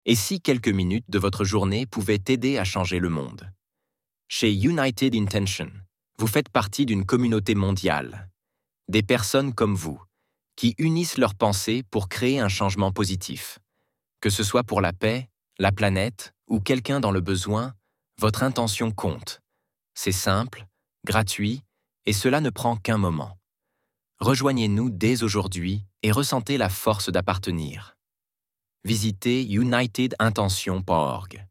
Et si quelques minutes de votre journée pouvaient t'aider à changer le monde? Chez United Intention, vous faites partie d'une communauté mondiale, des personnes comme vous, qui unissent leurs pensées pour créer un changement positif. Que ce soit pour la paix, la planète ou quelqu'un dans le besoin, votre intention compte. C'est simple, gratuit, et cela ne prend qu'un moment. Rejoignez-nous dès aujourd'hui et ressentez la force d'appartenir. Visitez unitedintention.org.